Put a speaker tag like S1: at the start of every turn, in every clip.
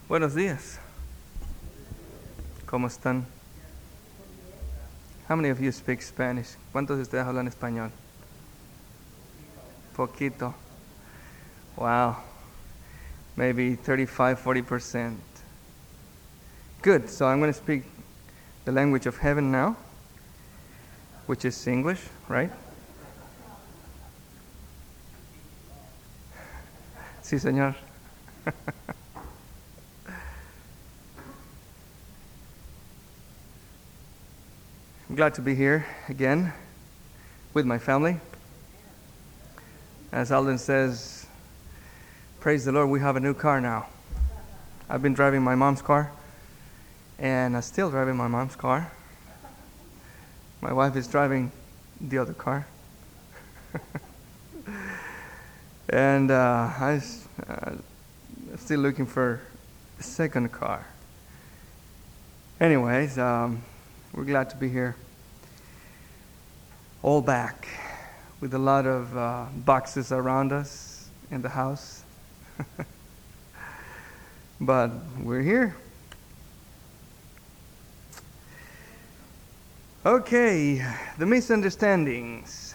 S1: Buenos días. ¿Cómo están? How many of you speak Spanish? ¿Cuántos de ustedes hablan español? Poquito. Wow. Maybe 35-40%. Good. So I'm going to speak the language of heaven now, which is English, right? Sí, señor. I'm glad to be here again with my family. As Alden says, praise the Lord, we have a new car now. I've been driving my mom's car, and I'm still driving my mom's car. My wife is driving the other car. And I'm still looking for a second car. Anyways, we're glad to be here. All back with a lot of boxes around us in the house. But we're here. Okay, the misunderstandings.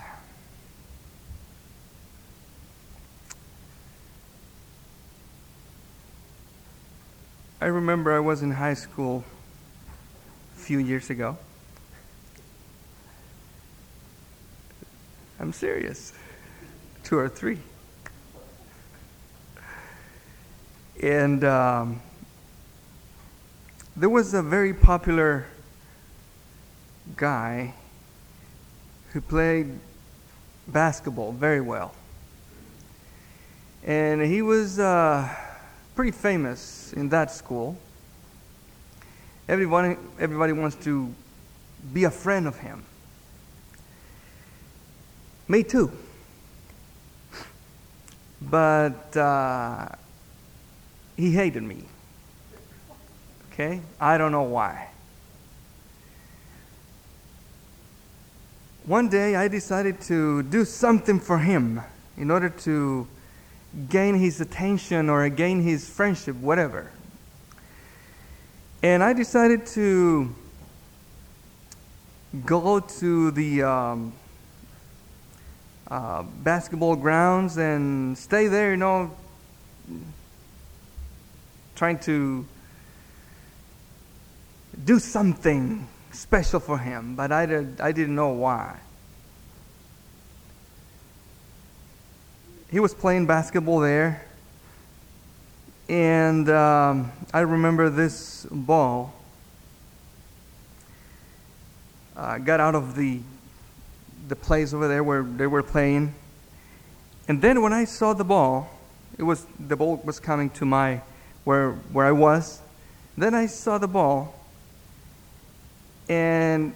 S1: I remember I was in high school a few years ago. I'm serious. 2 or 3. And there was a very popular guy who played basketball very well. And he was pretty famous in that school. Everybody wants to be a friend of him. Me too. But he hated me. Okay? I don't know why. One day I decided to do something for him in order to gain his attention or gain his friendship, whatever. And I decided to go to the basketball grounds and stay there, trying to do something special for him, but I didn't know why. He was playing basketball there, and I remember this ball got out of the place over there where they were playing, and then when I saw the ball, the ball was coming to where I was. Then I saw the ball, and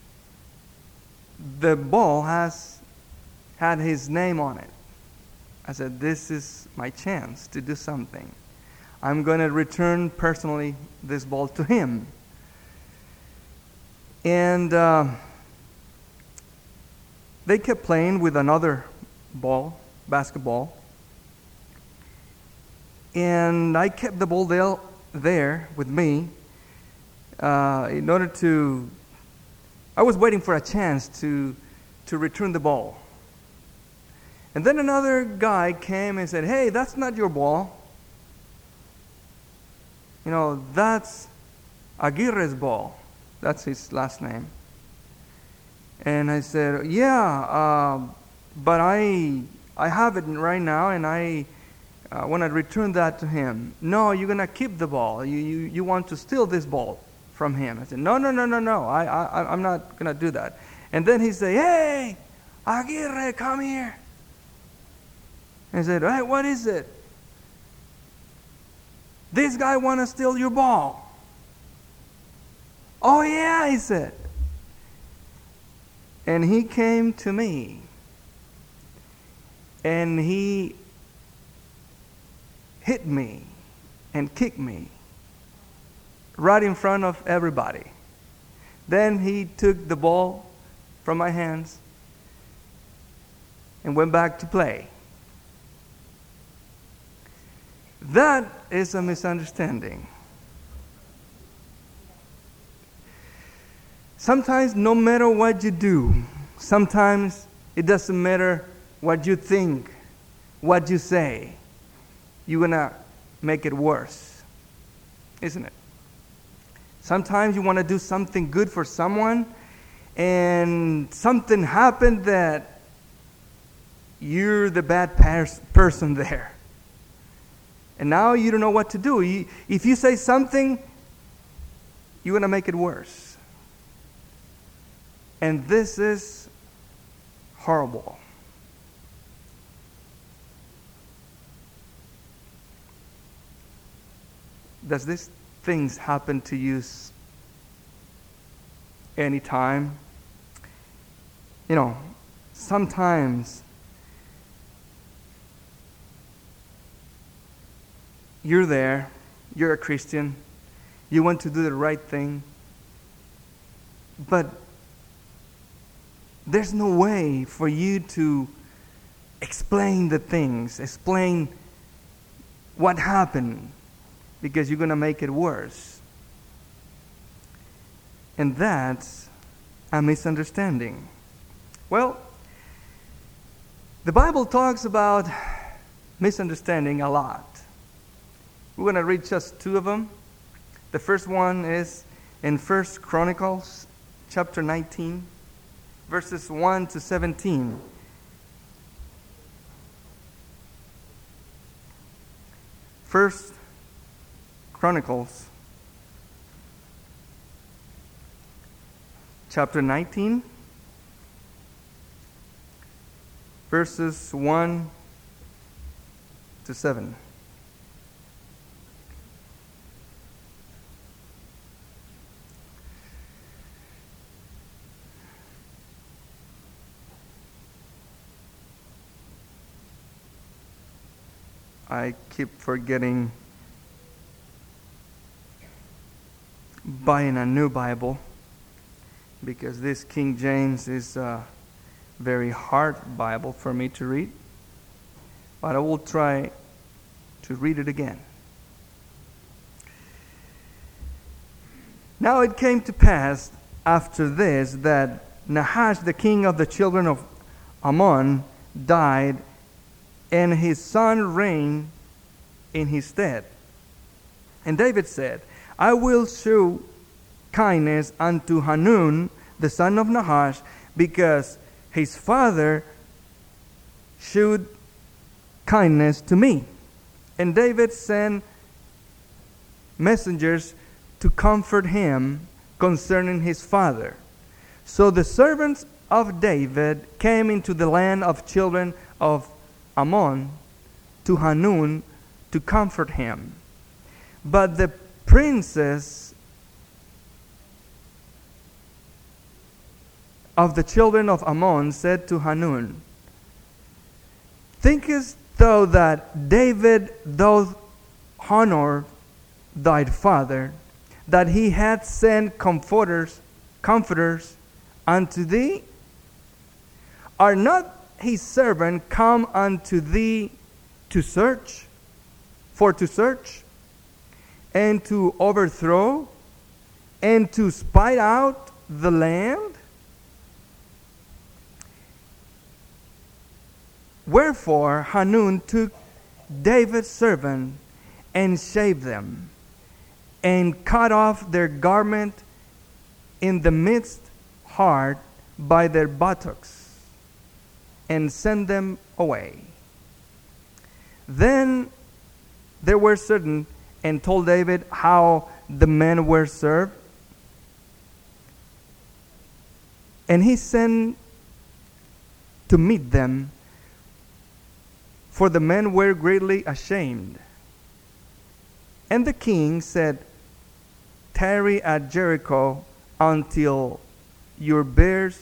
S1: the ball had his name on it. I said, this is my chance to do something. I'm going to return personally this ball to him. And they kept playing with another ball, basketball. And I kept the ball there with me in order to... I was waiting for a chance to return the ball. And then another guy came and said, hey, that's not your ball. That's Aguirre's ball. That's his last name. And I said, yeah, but I have it right now, and I want to return that to him. No, you're going to keep the ball. You want to steal this ball from him. I said, no, I'm not going to do that. And then he said, hey, Aguirre, come here. And I said, hey, what is it? This guy want to steal your ball. Oh, yeah, he said. And he came to me. And he hit me and kicked me right in front of everybody. Then he took the ball from my hands and went back to play. That is a misunderstanding. Sometimes, no matter what you do, sometimes it doesn't matter what you think, what you say, you're going to make it worse, isn't it? Sometimes you want to do something good for someone, and something happened that you're the bad person there. And now you don't know what to do. If you say something, you're going to make it worse. And this is horrible. Does these things happen to you anytime? You know, sometimes you're there, you're a Christian, you want to do the right thing, but there's no way for you to explain the things, explain what happened, because you're going to make it worse. And that's a misunderstanding. Well, the Bible talks about misunderstanding a lot. We're going to read just two of them. The first one is in 1 Chronicles chapter 19, verses 1 to 17. First Chronicles chapter 19, verses 1 to 7. I keep forgetting buying a new Bible because this King James is a very hard Bible for me to read. But I will try to read it again. Now it came to pass after this that Nahash, the king of the children of Ammon, died, and his son reigned in his stead. And David said, I will show kindness unto Hanun, the son of Nahash, because his father showed kindness to me. And David sent messengers to comfort him concerning his father. So the servants of David came into the land of children of Ammon to Hanun to comfort him. But the princes of the children of Ammon said to Hanun, Thinkest thou that David doth honor thy father, that he hath sent comforters unto thee? Are not his servant come unto thee to search, and to overthrow, and to spy out the land? Wherefore Hanun took David's servant and shaved them, and cut off their garment in the midst hard by their buttocks, and sent them away. Then they were certain and told David how the men were served. And he sent to meet them, for the men were greatly ashamed. And the king said, Tarry at Jericho until your beards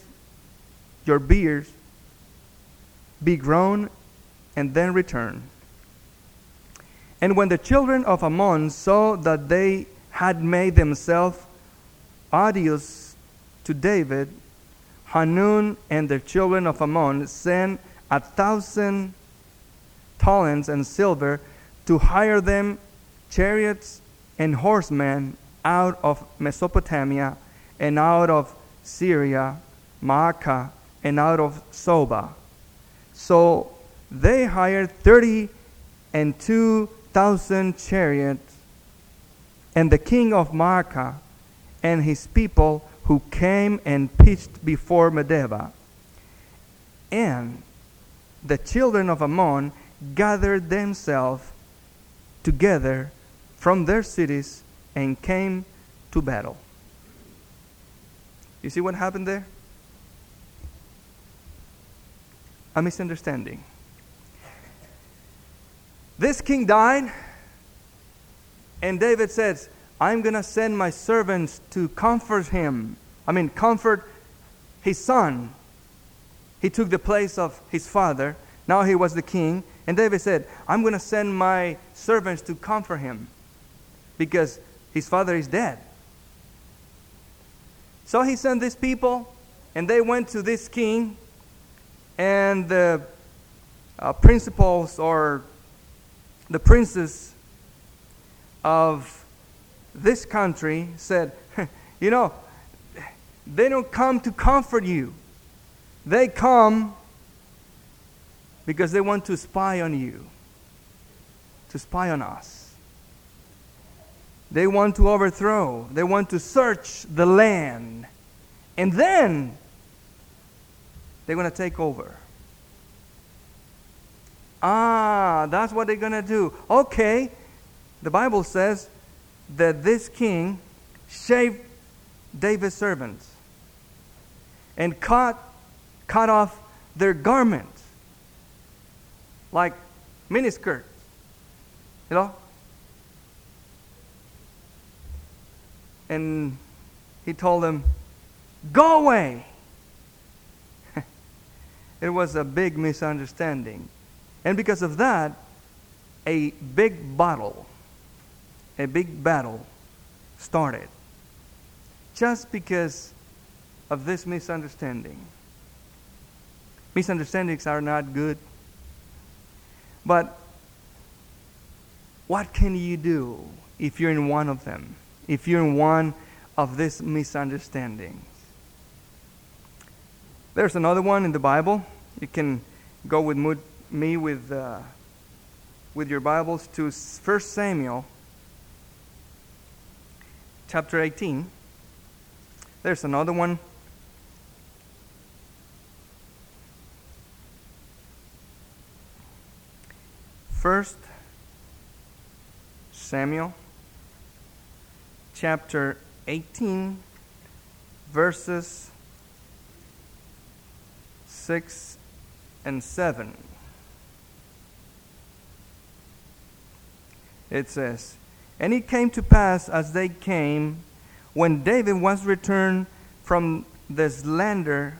S1: be grown, and then return. And when the children of Ammon saw that they had made themselves odious to David, Hanun and the children of Ammon sent 1,000 talents and silver to hire them chariots and horsemen out of Mesopotamia and out of Syria, Maacah, and out of Soba. So they hired 32,000 chariots, and the king of Maacah and his people who came and pitched before Medeba. And the children of Ammon gathered themselves together from their cities and came to battle. You see what happened there? A misunderstanding. This king died, and David says, I'm going to send my servants to comfort his son. He took the place of his father. Now he was the king. And David said, I'm going to send my servants to comfort him because his father is dead. So he sent these people, and they went to this king, and the principals or the princes of this country said, you know, they don't come to comfort you. They come because they want to spy on you, to spy on us. They want to overthrow. They want to search the land. And then they're going to take over. That's what they're going to do. Okay, the Bible says that this king shaved David's servants and cut off their garments like miniskirts, you know. And he told them, go away. It was a big misunderstanding. And because of that, a big battle started. Just because of this misunderstanding. Misunderstandings are not good. But what can you do if you're in one of them? If you're in one of these misunderstandings? There's another one in the Bible. You can go with me with your Bibles to 1 Samuel chapter 18. There's another one. First Samuel chapter 18, verses 6 and 7. It says, and it came to pass as they came, when David was returned from the slaughter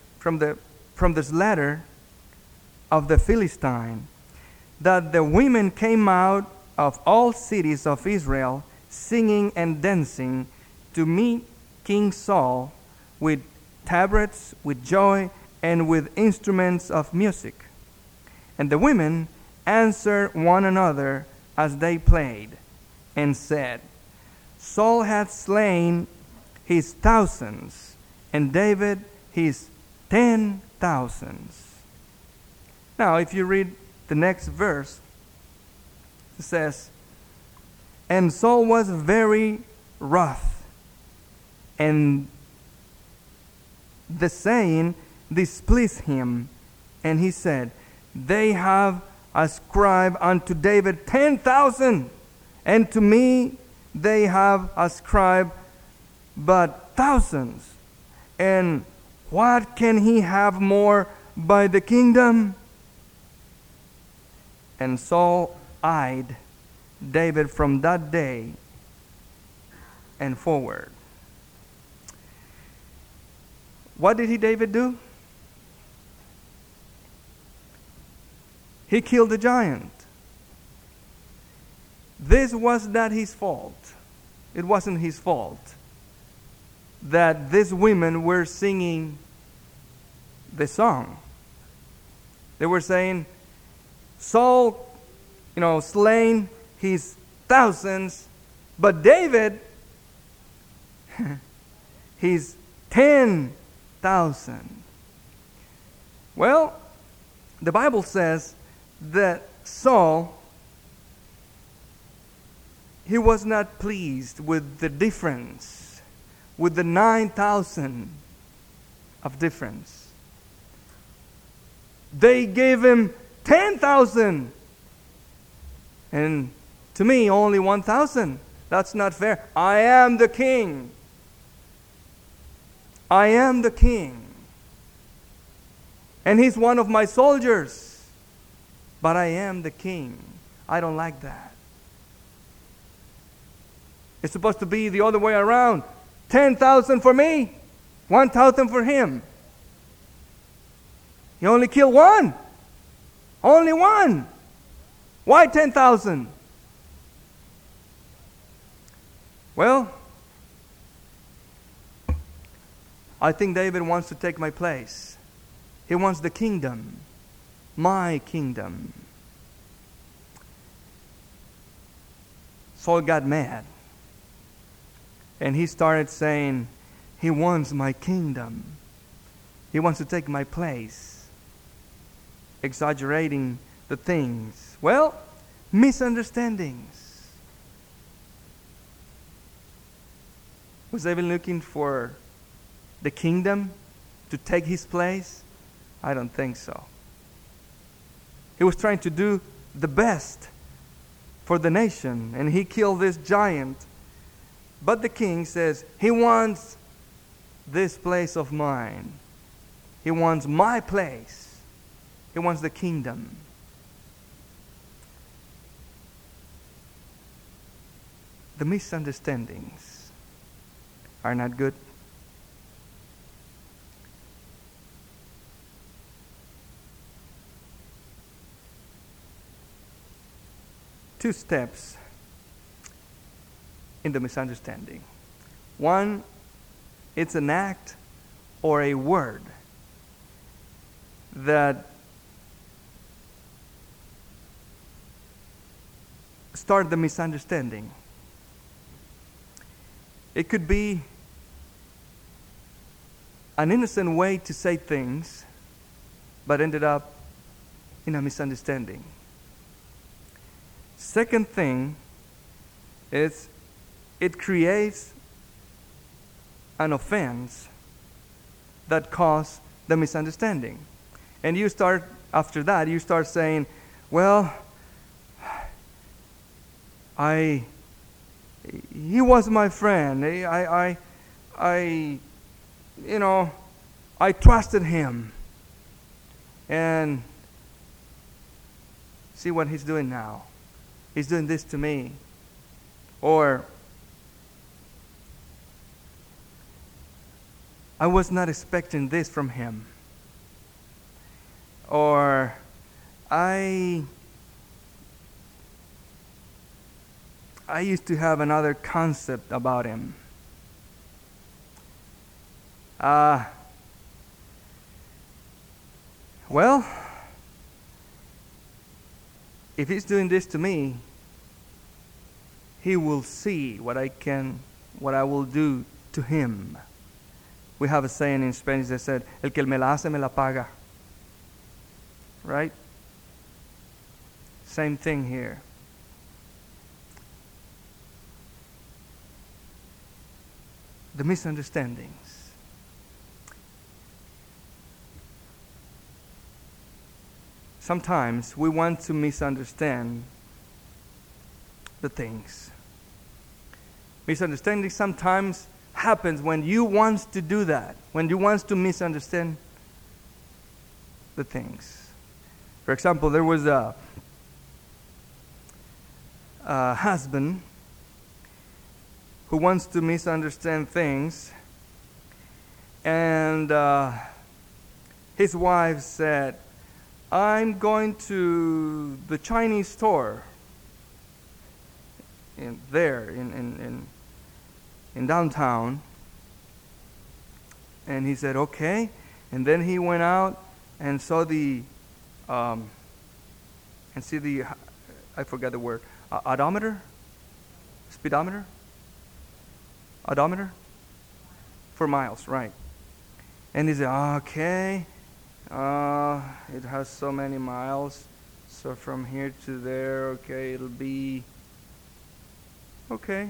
S1: of the Philistine, that the women came out of all cities of Israel, singing and dancing, to meet King Saul with tabrets, with joy, and with instruments of music. And the women answered one another as they played, and said, Saul hath slain his thousands, and David his 10,000s. Now, if you read the next verse, it says, and Saul was very wroth, and the saying displeased him, and he said, they have ascribed unto David 10,000, and to me they have ascribed but thousands. And what can he have more by the kingdom? And Saul eyed David from that day and forward. What did David do? He killed the giant. This was not his fault. It wasn't his fault that these women were singing the song. They were saying, Saul, slain He's thousands. But David, he's 10,000. Well, the Bible says that Saul, he was not pleased with the difference, with the 9,000 of difference. They gave him 10,000. And to me, only 1,000. That's not fair. I am the king. I am the king. And he's one of my soldiers. But I am the king. I don't like that. It's supposed to be the other way around. 10,000 for me, 1,000 for him. He only killed one. Only one. Why 10,000? Well, I think David wants to take my place. He wants the kingdom, my kingdom. Saul got mad. And he started saying, he wants my kingdom. He wants to take my place. Exaggerating the things. Well, misunderstandings. Was David looking for the kingdom to take his place? I don't think so. He was trying to do the best for the nation, and he killed this giant. But the king says, he wants this place of mine. He wants my place. He wants the kingdom. The misunderstandings are not good. Two steps in the misunderstanding. One, it's an act or a word that start the misunderstanding. It could be an innocent way to say things, but ended up in a misunderstanding. Second thing is it creates an offense that caused the misunderstanding. And you start, after that, you start saying, well, he was my friend. I trusted him. And see what he's doing now. He's doing this to me. Or, I was not expecting this from him. Or, I used to have another concept about him. Well, if he's doing this to me, he will see what I will do to him. We have a saying in Spanish that said, el que me la hace, me la paga. Right? Same thing here. The misunderstandings. Sometimes we want to misunderstand the things. Misunderstanding sometimes happens when you want to do that, when you want to misunderstand the things. For example, there was a husband who wants to misunderstand things, and his wife said, I'm going to the Chinese store in downtown. And he said, okay. And then he went out and saw I forgot the word, Odometer? Speedometer? Odometer? For miles, right. And he said, okay, it has so many miles. So from here to there, okay, it'll be, okay.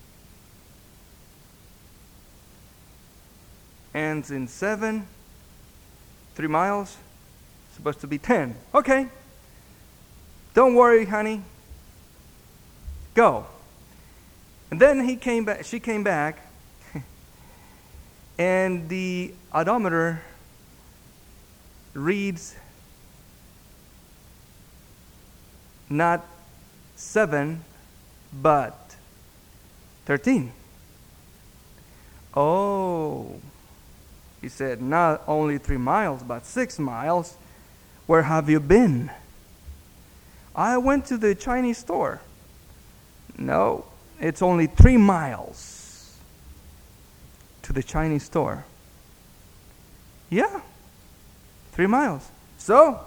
S1: Ends in 7, 3 miles, supposed to be 10. Okay. Don't worry, honey. Go. And then she came back, and the odometer reads not 7, but 13. Oh, he said, not only 3 miles, but 6 miles. Where have you been? I went to the Chinese store. No, it's only 3 miles to the Chinese store. Yeah, 3 miles. So,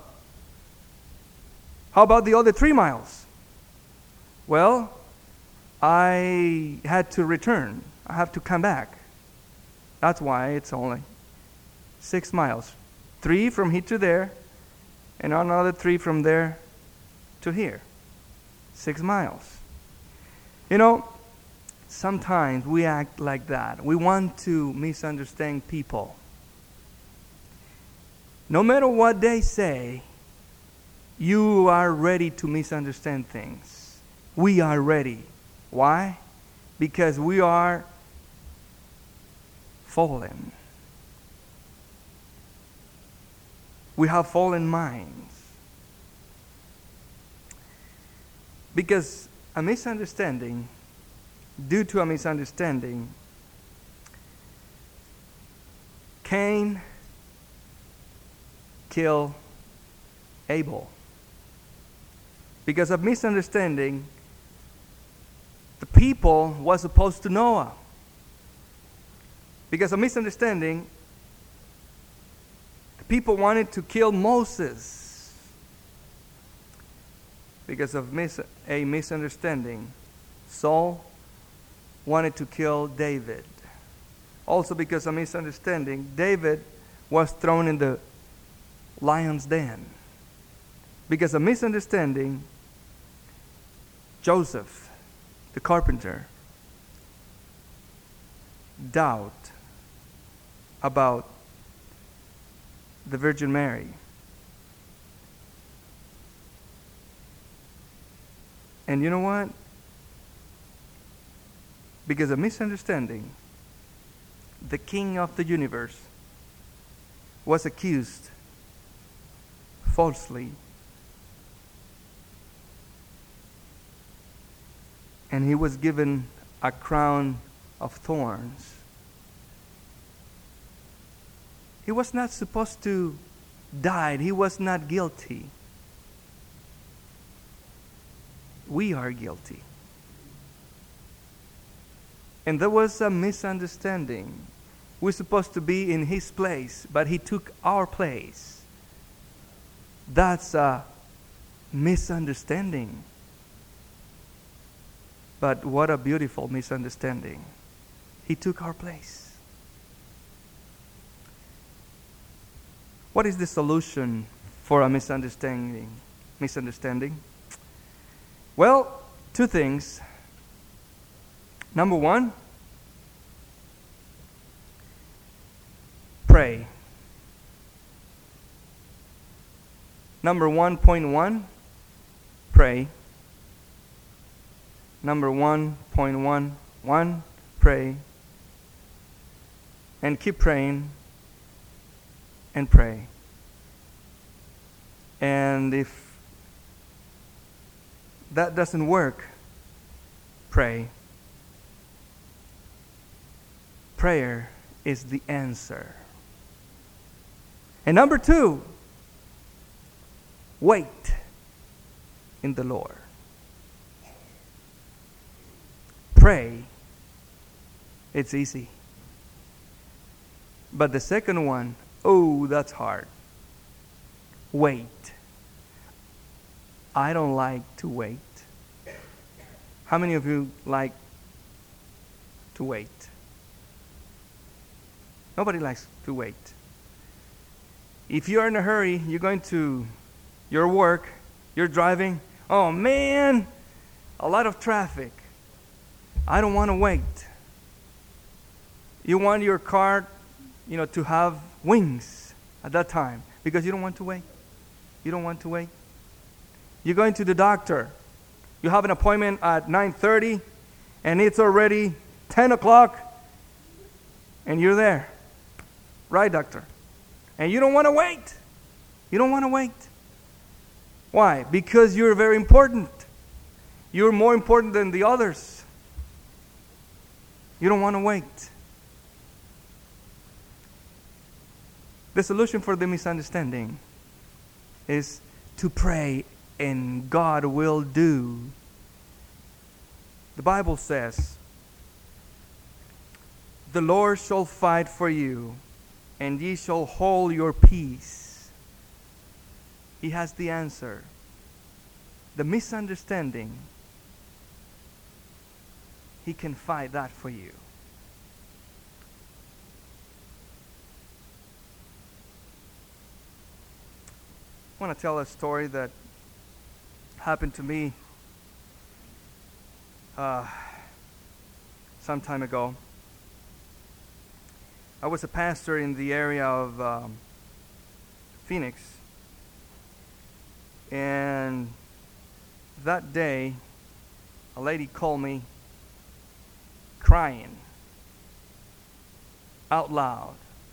S1: how about the other 3 miles? Well, I had to return. I have to come back. That's why it's only 6 miles. 3 from here to there, and another 3 from there to here. 6 miles. You know, sometimes we act like that. We want to misunderstand people. No matter what they say, you are ready to misunderstand things. We are ready. Why? Because we are fallen. We have fallen minds. Because due to a misunderstanding, Cain killed Abel. Because of misunderstanding, the people was opposed to Noah. Because of misunderstanding, the people wanted to kill Moses. Because of a misunderstanding, Saul wanted to kill David. Also because of misunderstanding, David was thrown in the lion's den. Because of misunderstanding, Joseph, the carpenter, doubt about the Virgin Mary. And you know what? Because of misunderstanding, the king of the universe was accused falsely. And he was given a crown of thorns. He was not supposed to die. He was not guilty. We are guilty. And there was a misunderstanding. We're supposed to be in his place, but he took our place. That's a misunderstanding. But what a beautiful misunderstanding. He took our place. What is the solution for a misunderstanding? Well, 2 things. Number 1, pray. Number 1.1, pray. Number 1.11, pray. And keep praying and pray. And if that doesn't work, pray. Prayer is the answer. And number 2, wait in the Lord. Pray, it's easy. But the second one, oh, that's hard. Wait. I don't like to wait. How many of you like to wait? Nobody likes to wait. If you're in a hurry, you're going to your work, you're driving, oh man, a lot of traffic. I don't want to wait. You want your car, to have wings at that time because you don't want to wait. You don't want to wait. You're going to the doctor. You have an appointment at 9:30 and it's already 10 o'clock and you're there. Right, doctor? And you don't want to wait. You don't want to wait. Why? Because you're very important. You're more important than the others. You don't want to wait. The solution for the misunderstanding is to pray, and God will do. The Bible says, "The Lord shall fight for you, and ye shall hold your peace." He has the answer. The misunderstanding, He can fight that for you. I want to tell a story that happened to me some time ago. I was a pastor in the area of Phoenix, and that day a lady called me crying out loud,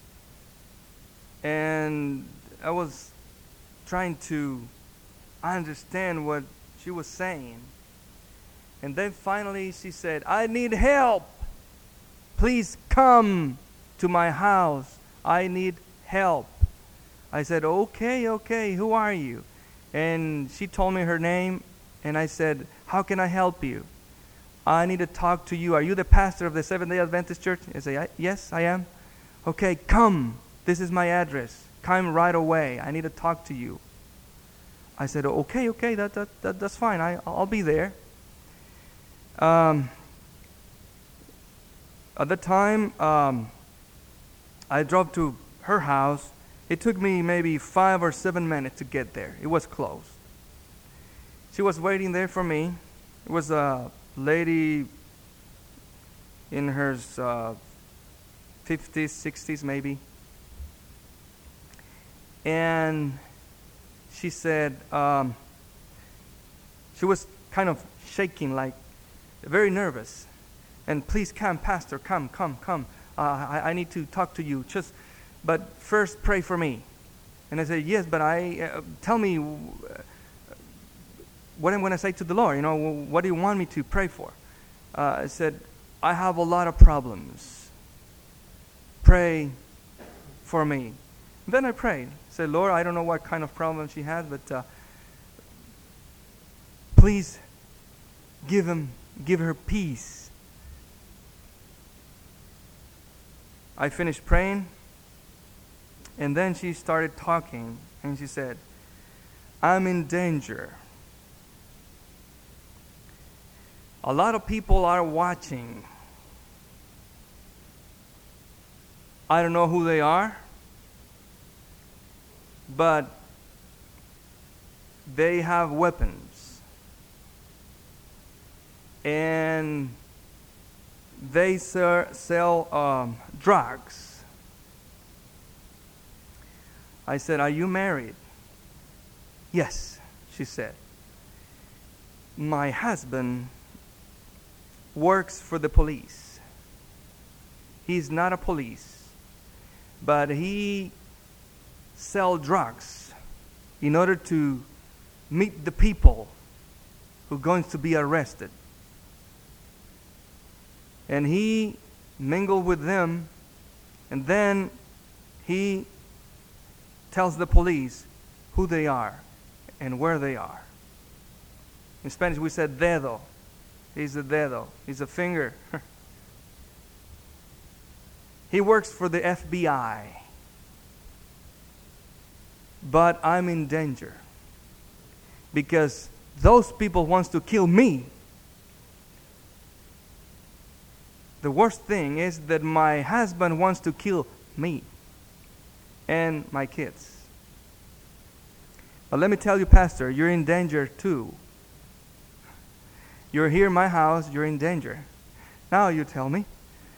S1: and I was trying to understand what she was saying. And then finally she said, "I need help. Please come to my house. I need help." I said, okay, who are you? And she told me her name, and I said, "How can I help you?" "I need to talk to you. Are you the pastor of the Seventh-day Adventist Church?" I said, "Yes, I am." "Okay, come. This is my address. Come right away. I need to talk to you." I said, okay, that's fine. I'll be there. At the time, I drove to her house. It took me maybe 5 or 7 minutes to get there. It was close. She was waiting there for me. It was a lady in her 50s, 60s maybe. And she said, she was kind of shaking, like very nervous. And, "Please come, Pastor, come. I need to talk to you. But first pray for me." And I said, "Yes, but tell me what I'm going to say to the Lord. What do you want me to pray for?" I said, "I have a lot of problems. Pray for me." Then I prayed. I said, "Lord, I don't know what kind of problem she had, but please give her peace." I finished praying, and then she started talking, and she said, "I'm in danger. A lot of people are watching. I don't know who they are, but they have weapons, and they sell drugs." I said, "Are you married?" "Yes," she said. "My husband works for the police. He's not a police, but he sells drugs in order to meet the people who are going to be arrested. And he mingled with them, and then he tells the police who they are and where they are." In Spanish we said dedo. He's a dedo. He's a finger. He works for the FBI. "But I'm in danger because those people want to kill me the worst thing is that my husband wants to kill me and my kids. But let me tell you, Pastor, you're in danger too. You're here in my house, you're in danger. Now you tell me.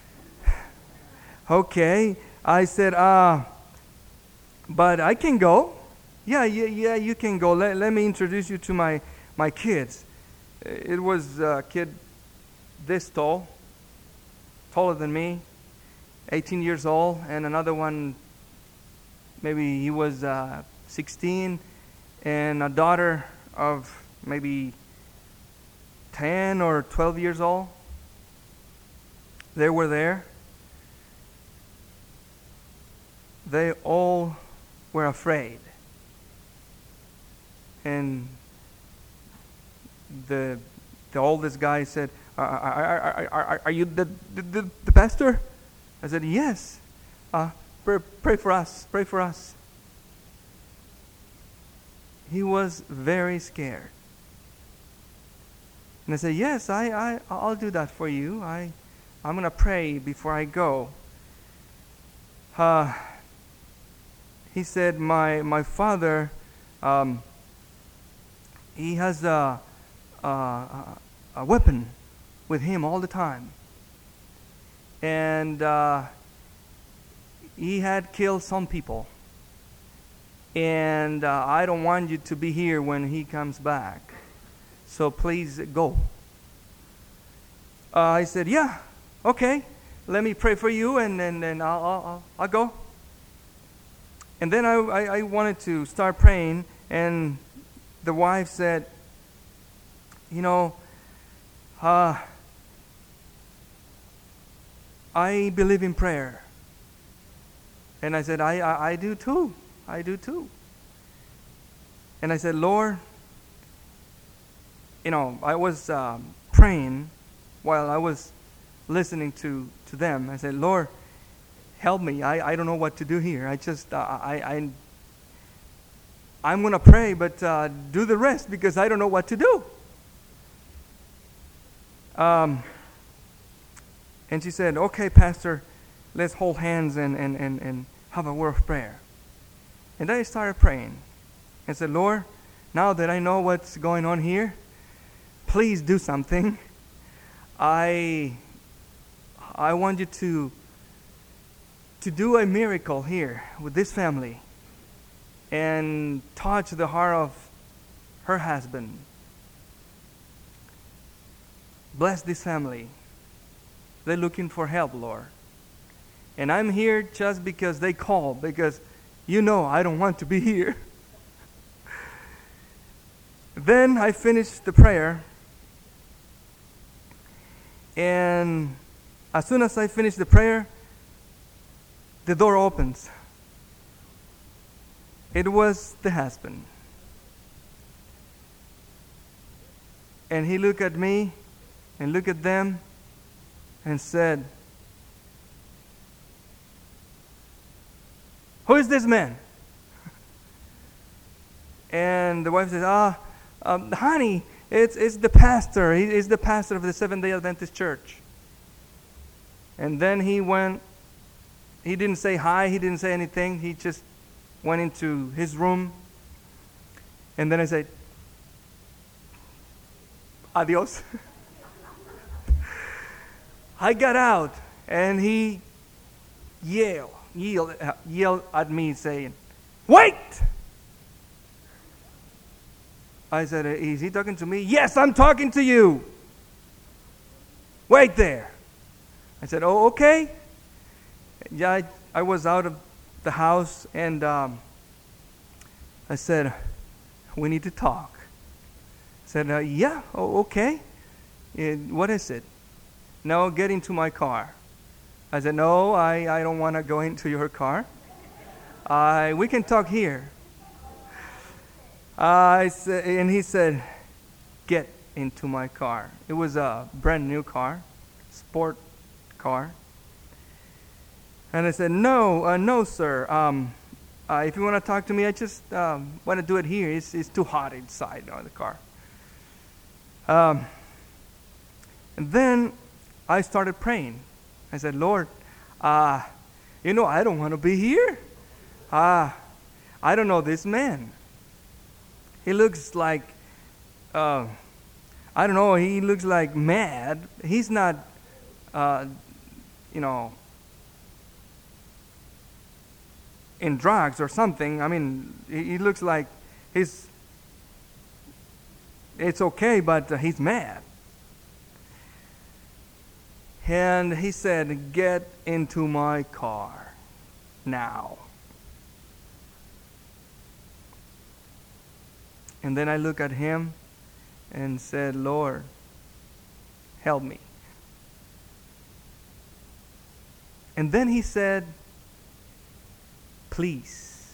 S1: Okay, I said, but I can go. Yeah, you can go. Let me introduce you to my kids. It was a kid this tall, taller than me, 18 years old, and another one, maybe he was 16, and a daughter of maybe 10 or 12 years old. They were there. They all were afraid. And the oldest guy said, are you the pastor? I said, yes. Pray for us. Pray for us. He was very scared. And I said, yes, I'll do that for you. I'm going to pray before I go. He said, my father, he has a weapon with him all the time. And he had killed some people. And I don't want you to be here when he comes back. So please go. I said, yeah, okay. Let me pray for you, and then I'll go. And then I wanted to start praying, and the wife said, you know, I believe in prayer. And I said, I do too. I do too. And I said, Lord, you know, I was praying while I was listening to them. I said, Lord, help me. I don't know what to do here. I'm going to pray, but do the rest because I don't know what to do. And she said, okay, Pastor, let's hold hands and have a word of prayer. And I started praying. I said, Lord, now that I know what's going on here, please do something. I want you to do a miracle here with this family and touch the heart of her husband. Bless this family. They're looking for help, Lord. And I'm here just because they called, because you know I don't want to be here. Then I finished the prayer. And as soon as I finished the prayer, the door opens. It was the husband. And he looked at me and looked at them and said, who is this man? And the wife says, honey, it's the pastor. He's the pastor of the Seventh-day Adventist Church. And then he went. He didn't say hi. He didn't say anything. He just went into his room. And then I said, adios. I got out, and he yelled at me saying, wait! I said, is he talking to me? Yes, I'm talking to you. Wait there. I said, oh, okay. Yeah, I was out of the house, and I said, we need to talk. I said, yeah, oh, okay. What is it? No, get into my car. I said, no, I don't want to go into your car. We can talk here. And he said, get into my car. It was a brand new car, sport car. And I said, no, sir. If you want to talk to me, I just want to do it here. It's too hot inside the car. And then I started praying. I said, Lord, I don't want to be here. I don't know this man. He looks like, I don't know, he looks like mad. He's not, in drugs or something. I mean, he looks like it's okay, but he's mad. And he said, get into my car now. And then I look at him and said, Lord, help me. And then he said, please.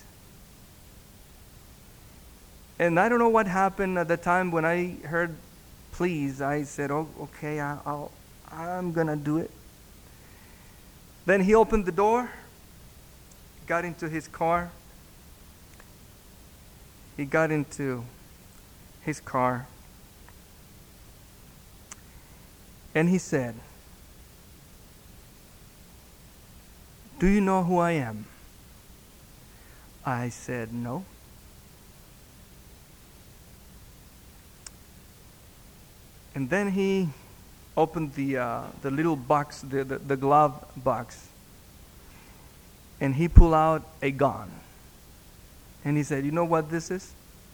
S1: And I don't know what happened at the time when I heard please. I said, oh, okay, I'm going to do it. Then he opened the door, got into his car. He got into his car. And he said, do you know who I am? I said, no. And then he opened the little box, the glove box, and he pulled out a gun. And he said, you know what this is?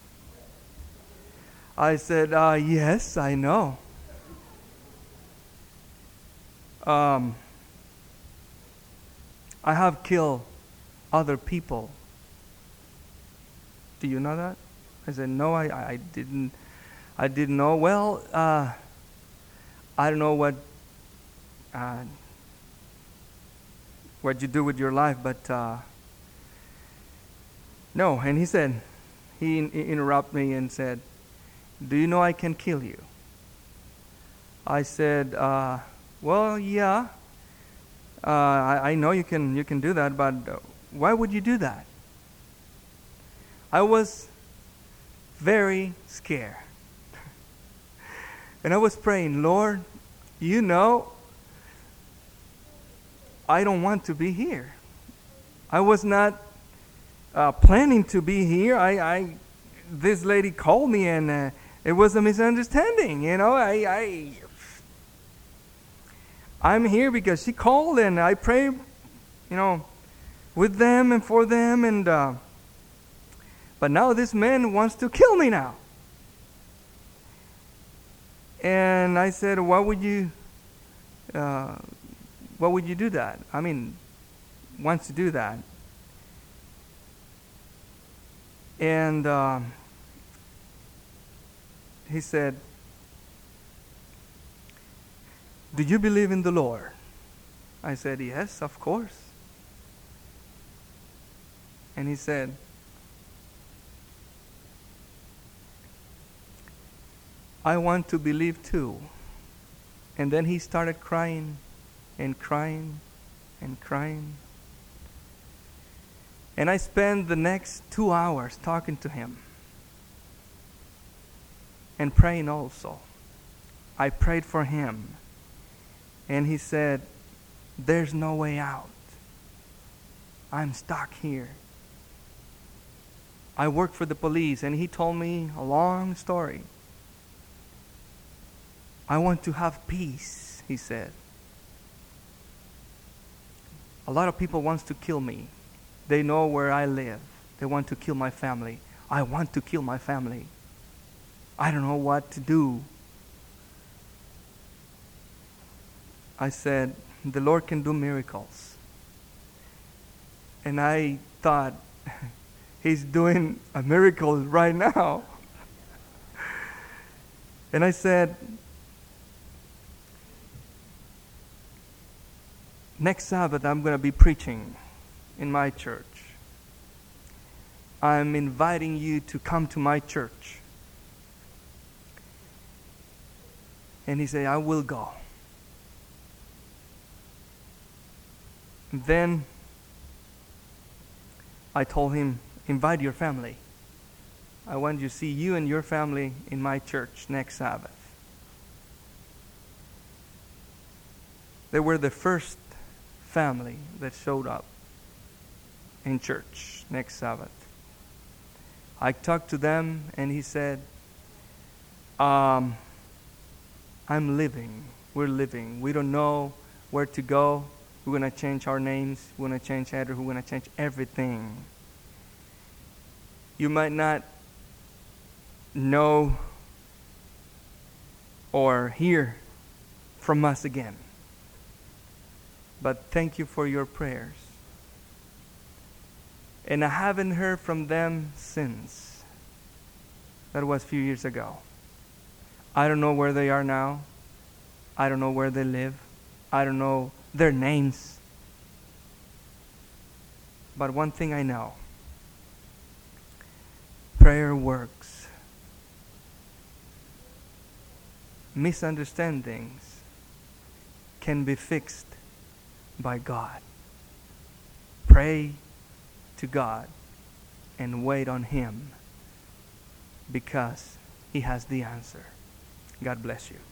S1: I said, yes, I know. I have killed other people. Do you know that? I said, no, I didn't know. Well, I don't know what you do with your life, but no. And he interrupted me and said, do you know I can kill you? I said, well, yeah. I know you can do that, but why would you do that? I was very scared. And I was praying, Lord, you know, I don't want to be here. I was not planning to be here. This lady called me, and it was a misunderstanding. You know, I'm here because she called, and I prayed, with them and for them, and but now this man wants to kill me now. And I said, why would you do that? I mean, wants to do that. And he said, do you believe in the Lord? I said, yes, of course. And he said, I want to believe too. And then he started crying and crying and crying. And I spent the next 2 hours talking to him and praying also. I prayed for him. And he said, there's no way out. I'm stuck here. I work for the police. And he told me a long story. I want to have peace, he said. A lot of people want to kill me. They know where I live. They want to kill my family. I want to kill my family. I don't know what to do. I said, the Lord can do miracles. And I thought, he's doing a miracle right now. And I said, next Sabbath I'm going to be preaching in my church. I'm inviting you to come to my church. And he said, I will go. Then I told him, invite your family. I want to see you and your family in my church next Sabbath. They were the first family that showed up in church next Sabbath. I talked to them, and he said, I'm living. We're living. We don't know where to go. We're going to change our names. We're going to change address. We're going to change everything. You might not know or hear from us again. But thank you for your prayers. And I haven't heard from them since. That was a few years ago. I don't know where they are now. I don't know where they live. I don't know their names. But one thing I know. Prayer works. Misunderstandings can be fixed by God. Pray to God and wait on Him, because He has the answer. God bless you.